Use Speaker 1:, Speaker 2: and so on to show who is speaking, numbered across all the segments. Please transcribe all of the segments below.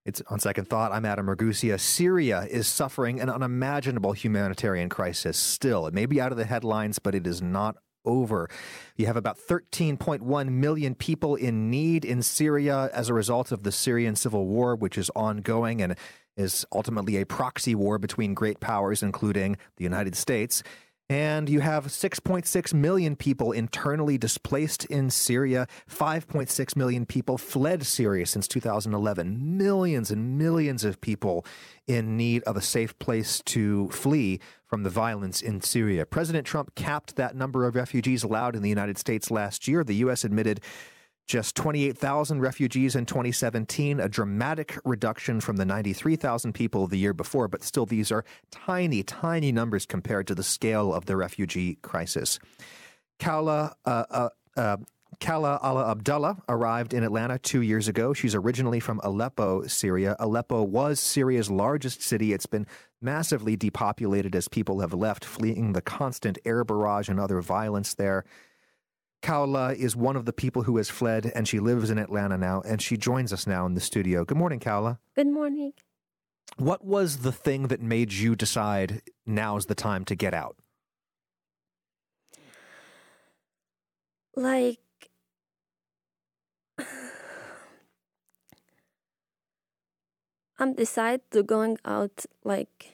Speaker 1: It's On Second Thought. I'm Adam Ragusia. Syria is suffering an unimaginable humanitarian crisis still. It may be out of the headlines, but it is not over. You have about 13.1 million people in need in Syria as a result of the Syrian civil war, which is ongoing and is ultimately a proxy war between great powers, including the United States. And you have 6.6 million people internally displaced in Syria. 5.6 million people fled Syria since 2011. Millions and millions of people in need of a safe place to flee from the violence in Syria. President Trump capped that number of refugees allowed in the United States last year. The U.S. admitted just 28,000 refugees in 2017, a dramatic reduction from the 93,000 people the year before, but still these are tiny, tiny numbers compared to the scale of the refugee crisis. Kala Abdullah arrived in Atlanta 2 years ago. She's originally from Aleppo, Syria. Aleppo was Syria's largest city. It's been massively depopulated as people have left, fleeing the constant air barrage and other violence there. Kaula is one of the people who has fled, and she lives in Atlanta now, and she joins us now in the studio. Good morning, Kaula.
Speaker 2: Good morning.
Speaker 1: What was the thing that made you decide now's the time to get out?
Speaker 2: Like, I'm decided to going out, like,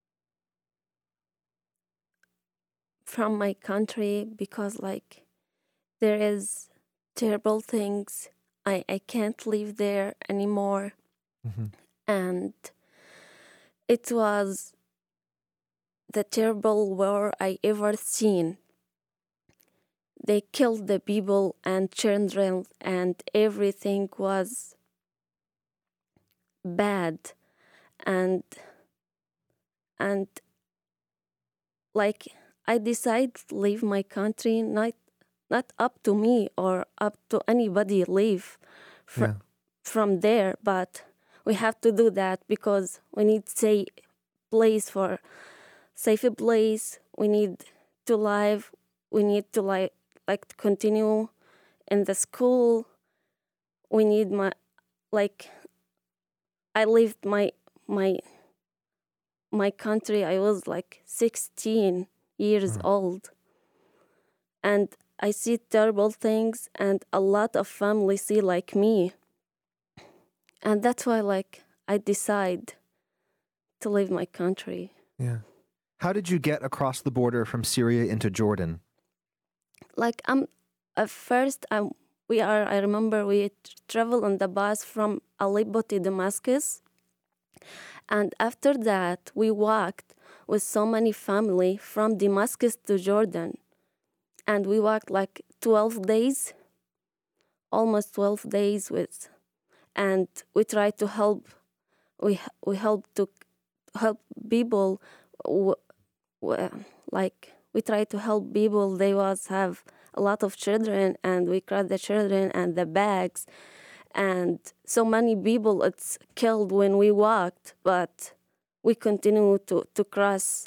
Speaker 2: from my country because, like, there is terrible things. I can't live there anymore.
Speaker 1: Mm-hmm.
Speaker 2: And it was the terrible war I ever seen. They killed the people and children, and everything was bad. And like, I decided to leave my country, not up to me or up to anybody leave from there, but we have to do that because we need safe place. We need to live. We need to like to continue in the school. We need I lived my country. I was like 16 years old, and I see terrible things, and a lot of family see like me. And that's why, like, I decide to leave my country.
Speaker 1: Yeah. How did you get across the border from Syria into Jordan?
Speaker 2: Like, I remember we traveled on the bus from Aleppo to Damascus. And after that, we walked with so many family from Damascus to Jordan. And we walked like 12 days, almost 12 days and we tried to help. We helped to help people. Like, we tried to help people. They have a lot of children, and we grabbed the children and the bags, and so many people it's killed when we walked. But we continue to cross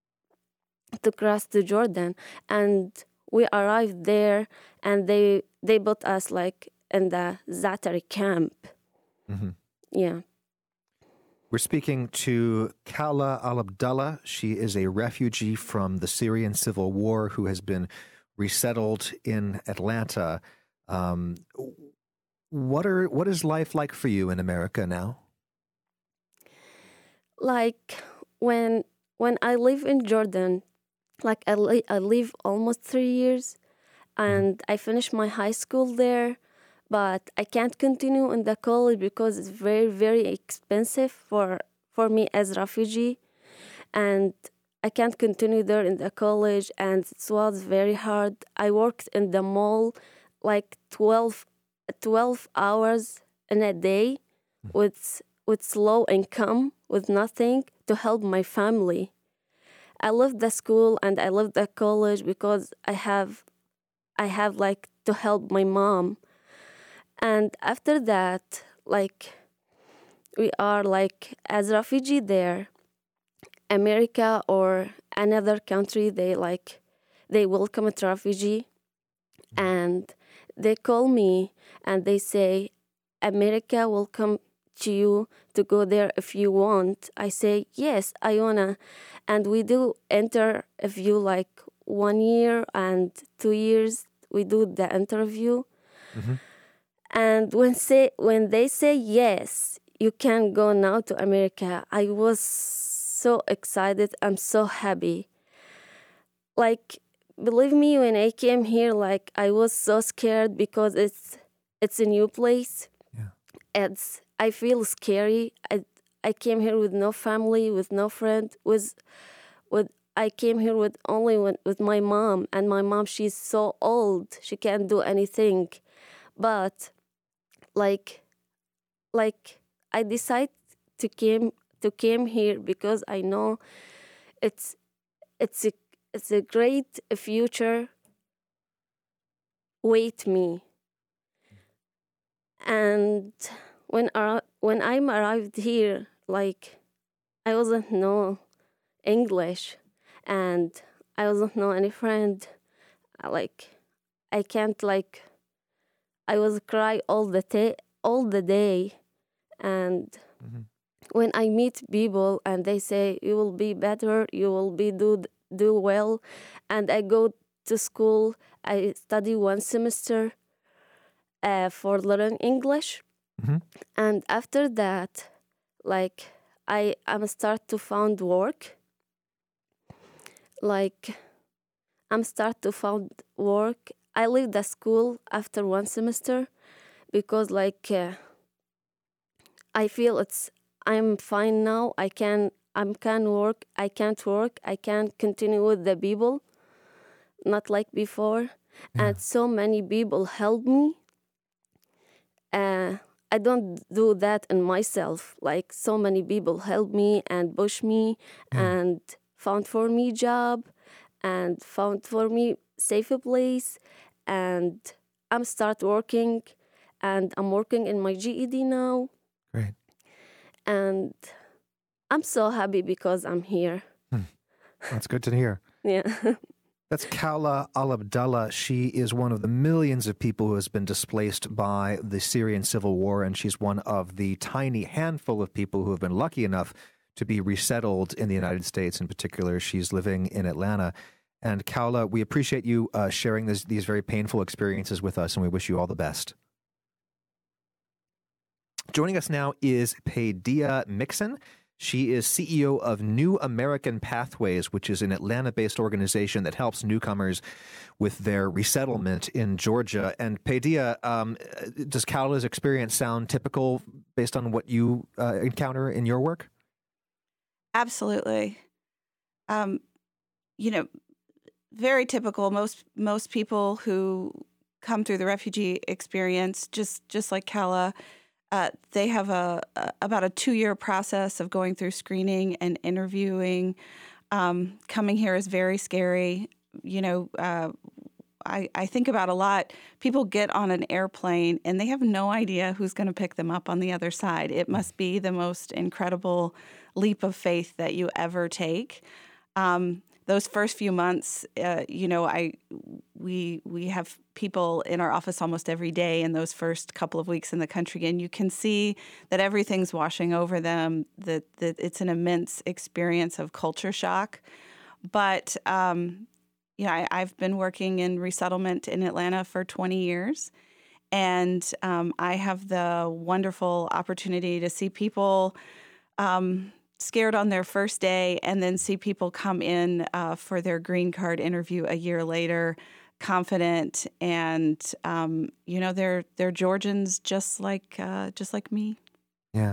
Speaker 2: to Jordan, and we arrived there, and they put us like in the Zatari camp.
Speaker 1: Mm-hmm.
Speaker 2: Yeah.
Speaker 1: We're speaking to Kaula Al-Abdallah. She is a refugee from the Syrian civil war who has been resettled in Atlanta. What is life like for you in America now?
Speaker 2: Like, when I live in Jordan, like I live almost 3 years, and I finished my high school there, but I can't continue in the college because it's very, very expensive for me as a refugee, and I can't continue there in the college, and it was very hard. I worked in the mall like 12 hours in a day with low income, with nothing to help my family. I left the school and I left the college because I have like to help my mom. And after that, like, we are like as refugee there, America or another country, they welcome a refugee, and they call me and they say, America welcome you to go there if you want. I say, yes, I wanna. And we do interview like 1 year and 2 years. We do the interview.
Speaker 1: Mm-hmm.
Speaker 2: And when they say, yes, you can go now to America, I was so excited. I'm so happy. Like, believe me, when I came here, like, I was so scared because it's a new place.
Speaker 1: Yeah.
Speaker 2: I feel scary. I came here with no family, with no friend, with I came here with with my mom, and my mom, she's so old, she can't do anything. But like I decided to came here because I know it's it's a it's a great future wait me. And when I arrived here, like, I wasn't know English, and I wasn't know any friend. Like, I can't, like, I was cry all the day, and
Speaker 1: Mm-hmm.
Speaker 2: when I meet people and they say you will be better, you will be do well, and I go to school, I study 1 semester for learning English.
Speaker 1: Mm-hmm.
Speaker 2: And after that, like, I'm start to find work. Like, I'm start to find work. I leave the school after 1 semester because, like, I feel I'm fine now. I can work. I can't work. I can't continue with the people, not like before.
Speaker 1: Yeah.
Speaker 2: And so many people help me. I don't do that in myself. Like, so many people help me and push me and found for me job and found for me safe place. And I'm start working, and I'm working in my GED now.
Speaker 1: Great.
Speaker 2: And I'm so happy because I'm here.
Speaker 1: That's good to hear.
Speaker 2: Yeah.
Speaker 1: That's Kaula Al-Abdallah. She is one of the millions of people who has been displaced by the Syrian civil war, and she's one of the tiny handful of people who have been lucky enough to be resettled in the United States. In particular, she's living in Atlanta. And Kaula, we appreciate you sharing these very painful experiences with us, and we wish you all the best. Joining us now is Paideia Mixon. She is CEO of New American Pathways, which is an Atlanta-based organization that helps newcomers with their resettlement in Georgia. And Paideia, does Kaula's experience sound typical based on what you encounter in your work?
Speaker 3: Absolutely. Very typical. Most people who come through the refugee experience, just like Kaula, they have about a 2-year process of going through screening and interviewing. Coming here is very scary. I think about a lot. People get on an airplane and they have no idea who's going to pick them up on the other side. It must be the most incredible leap of faith that you ever take. Those first few months, we have people in our office almost every day in those first couple of weeks in the country, and you can see that everything's washing over them, that it's an immense experience of culture shock. But, I've been working in resettlement in Atlanta for 20 years, and I have the wonderful opportunity to see people scared on their first day, and then see people come in for their green card interview a year later, confident, and they're Georgians just like me.
Speaker 1: Yeah.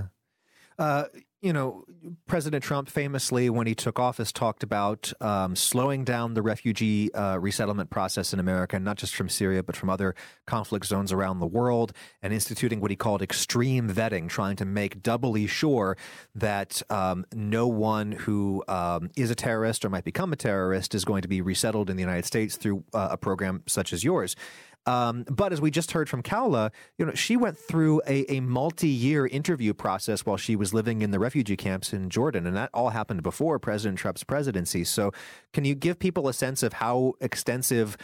Speaker 1: President Trump famously, when he took office, talked about slowing down the refugee resettlement process in America, not just from Syria, but from other conflict zones around the world, and instituting what he called extreme vetting, trying to make doubly sure that no one who is a terrorist or might become a terrorist is going to be resettled in the United States through a program such as yours. But as we just heard from Kaula, she went through a multi-year interview process while she was living in the refugee camps in Jordan, and that all happened before President Trump's presidency. So can you give people a sense of how extensive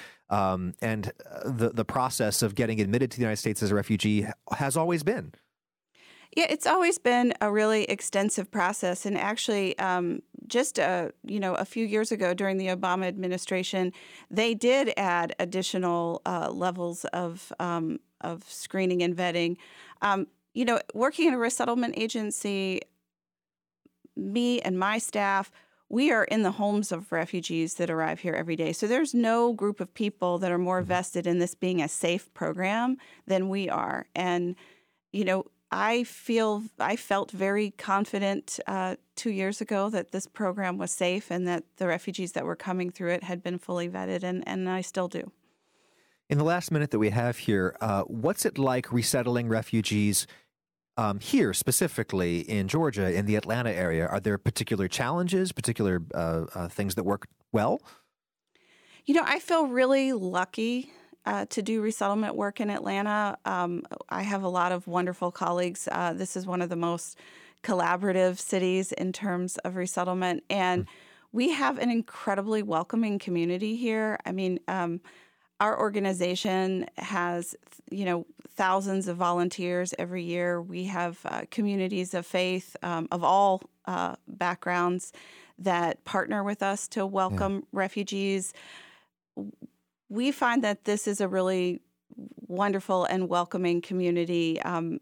Speaker 1: the process of getting admitted to the United States as a refugee has always been?
Speaker 3: Yeah, it's always been a really extensive process, and actually, just a few years ago during the Obama administration, they did add additional levels of screening and vetting. Working in a resettlement agency, me and my staff, we are in the homes of refugees that arrive here every day. So there's no group of people that are more vested in this being a safe program than we are. And, I felt very confident 2 years ago that this program was safe and that the refugees that were coming through it had been fully vetted, and I still do.
Speaker 1: In the last minute that we have here, what's it like resettling refugees here, specifically in Georgia, in the Atlanta area? Are there particular challenges, particular things that work well?
Speaker 3: I feel really lucky to do resettlement work in Atlanta. I have a lot of wonderful colleagues. This is one of the most collaborative cities in terms of resettlement, and we have an incredibly welcoming community here. I mean, our organization has, thousands of volunteers every year. We have communities of faith of all backgrounds that partner with us to welcome refugees. We find that this is a really wonderful and welcoming community.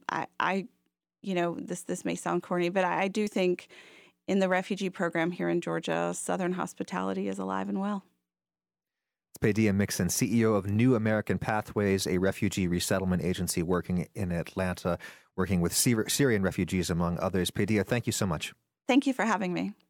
Speaker 3: This may sound corny, but I do think in the refugee program here in Georgia, Southern hospitality is alive and well.
Speaker 1: It's Paideia Mixon, CEO of New American Pathways, a refugee resettlement agency working in Atlanta, working with Syrian refugees, among others. Paideia, thank you so much.
Speaker 3: Thank you for having me.